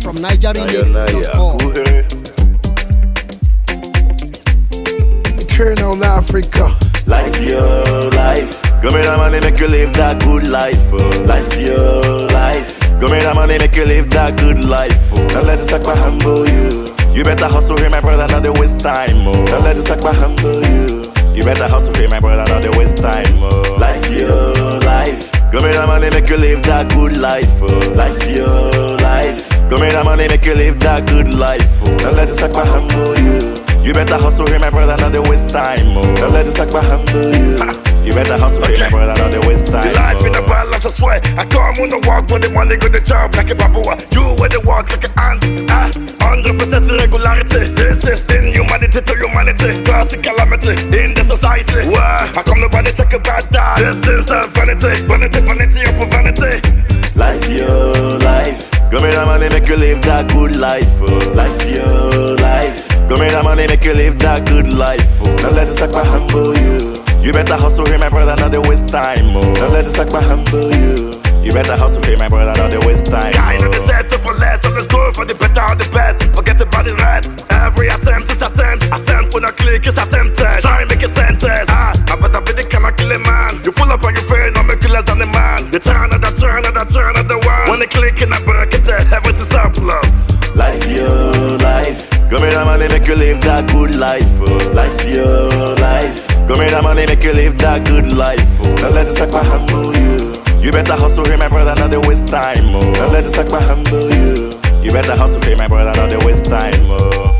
from NigerRemix.com. Eternal Africa. Life your life. Go make that money, make you live that good life. Life your life. Go make that money, make you live that good life. Don't let the sack humble you. You better hustle here, my brother, not the waste time. Don't let the sack humble you. You better hustle here, my brother, not the waste time. Life your life. Go make that money, make you live that good life. Life your life. Go make that money, make you live that good life. Don't let the sack humble you. You better hustle here, my brother, not the waste time. Don't let the sack humble you. You better hustle here, my brother, not the waste time. The life in the balance, I swear. I come on the walk for the money, go the job like a babua. You with the walk like an ant. 100% irregularity. This is inhumanity to humanity. Cause calamity in the society. Where I come nobody take a bad die. This is vanity, vanity, vanity upon vanity. Life your life. Go make that money, make you live that good life. Life your life. Go make that money, make you live that good life. Don't let the sack humble you. You better hustle here, my brother, not the waste time. Don't let the sack humble you. You better hustle here, my brother, not the waste time. I know they said to for less, so let's go for the better or the best. Forget about the rest. Every attempt is attempt. Attempt when I click is attempted. Try and make a sentence. I better be the kind of killing man. You pull up on your friend, I'll make you less than the man. The turn of the turn of the turn of the one. When they click in a break it, everything's surplus. Life your life. Go make that money, make you live that good life. Life your life. Go make that money, make you live that good life. Don't let the sack humble you. You better hustle here, my brother, not the waste time. Don't let the sack humble you. You better hustle here, my brother, not the waste time.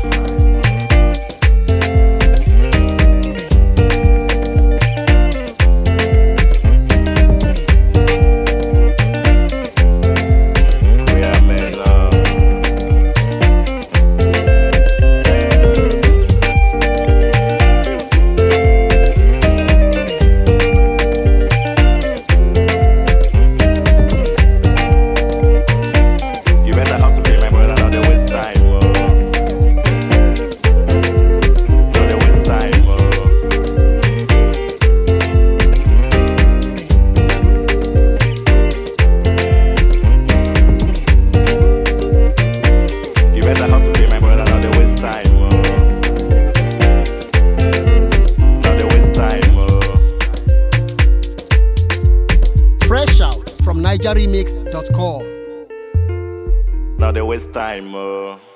Fresh out from NigerRemix.com. Not the waste time.